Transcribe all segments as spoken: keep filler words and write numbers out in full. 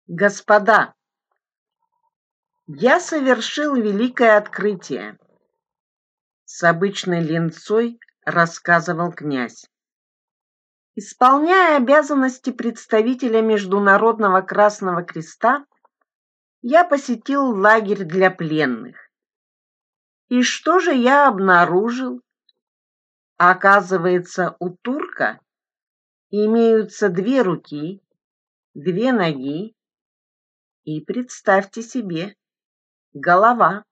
Господа, я совершил великое открытие, с обычной ленцой рассказывал князь. Исполняя обязанности представителя Международного Красного Креста, я посетил лагерь для пленных. И что же я обнаружил? Оказывается, у турка имеются две руки, две ноги и, представьте себе, голова.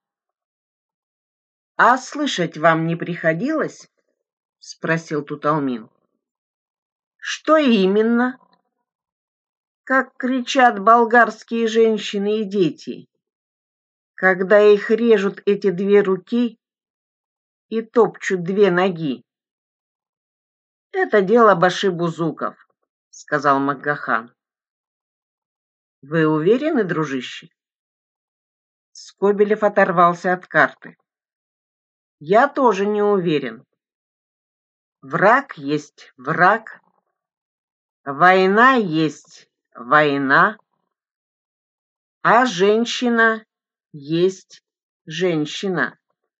А слышать вам не приходилось? Спросил Туталмин. Что именно? Как кричат болгарские женщины и дети, когда их режут эти две руки и топчут две ноги. Это дело башибузуков, сказал Макгахан. Вы уверены, дружище? Скобелев оторвался от карты. Я тоже не уверен. Враг есть враг. Война есть война. А женщина есть женщина.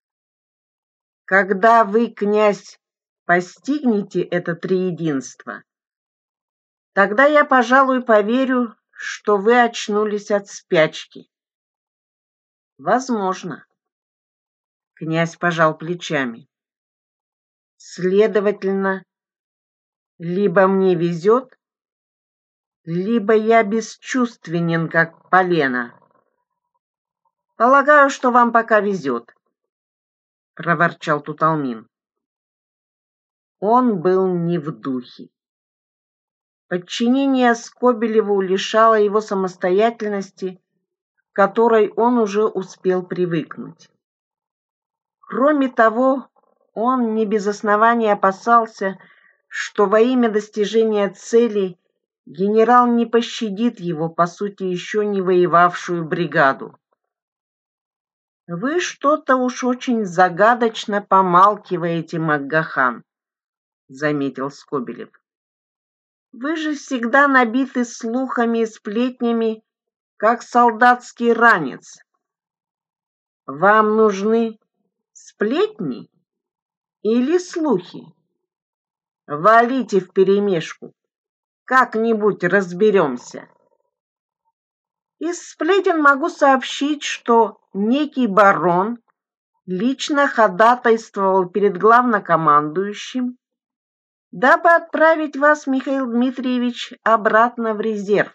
Когда вы, князь, постигнете это триединство, тогда я, пожалуй, поверю, что вы очнулись от спячки. Возможно. Князь пожал плечами. Следовательно, либо мне везет, либо я бесчувственен, как полено. Полагаю, что вам пока везет, проворчал Туталмин. Он был не в духе. Подчинение Скобелеву лишало его самостоятельности, к которой он уже успел привыкнуть. Кроме того, он не без основания опасался, что во имя достижения цели генерал не пощадит его, по сути, еще не воевавшую бригаду. «Вы что-то уж очень загадочно помалкиваете, Макгахан», — заметил Скобелев. «Вы же всегда набиты слухами и сплетнями, как солдатский ранец. Вам нужны сплетни или слухи? Валите вперемешку, как-нибудь разберемся. Из сплетен могу сообщить, что некий барон лично ходатайствовал перед главнокомандующим, дабы отправить вас, Михаил Дмитриевич, обратно в резерв.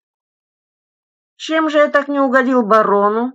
Чем же я так не угодил барону?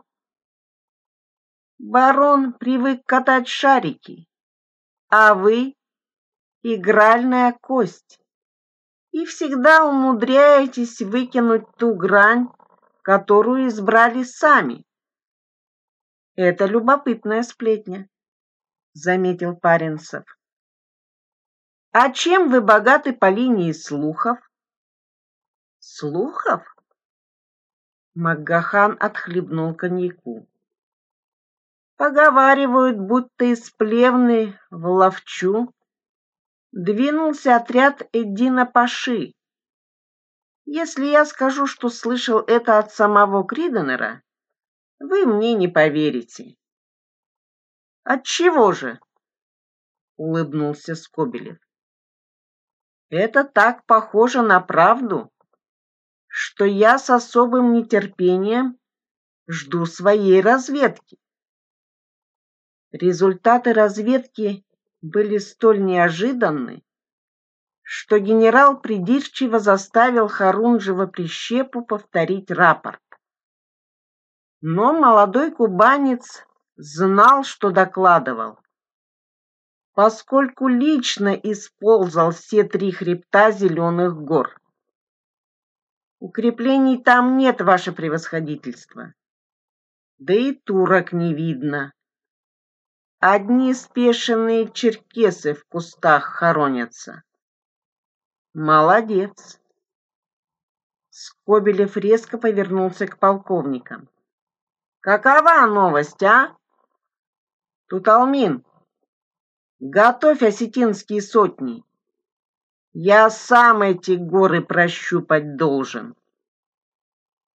Барон привык катать шарики, а вы — игральная кость, и всегда умудряетесь выкинуть ту грань, которую избрали сами. Это любопытная сплетня, заметил Паренцев. А чем вы богаты по линии слухов? Слухов? Макгахан отхлебнул коньяку. Поговаривают, будто из Плевны в Ловчу двинулся отряд Эддина Паши. Если я скажу, что слышал это от самого Криденера, вы мне не поверите. Отчего же? Улыбнулся Скобелев. Это так похоже на правду, что я с особым нетерпением жду своей разведки. Результаты разведки были столь неожиданны, что генерал придирчиво заставил Харунжева-Прищепу повторить рапорт. Но молодой кубанец знал, что докладывал, поскольку лично исползал все три хребта Зеленых гор. Укреплений там нет, ваше превосходительство. Да и турок не видно. Одни спешенные черкесы в кустах хоронятся. Молодец. Скобелев резко повернулся к полковникам. Какова новость, а? Туталмин, готовь осетинские сотни. Я сам эти горы прощупать должен.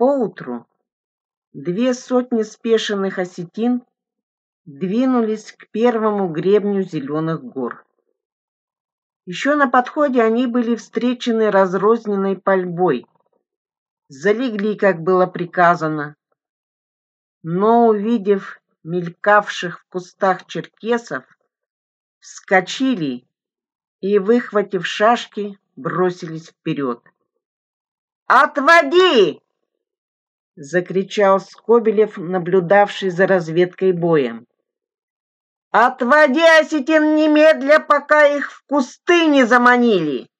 Поутру две сотни спешенных осетин двинулись к первому гребню Зеленых гор. Еще на подходе они были встречены разрозненной пальбой, залегли, как было приказано, но, увидев мелькавших в кустах черкесов, вскочили и, выхватив шашки, бросились вперед. «Отводи!» — закричал Скобелев, наблюдавший за разведкой боем. «Отводи осетин немедля, пока их в кусты не заманили!»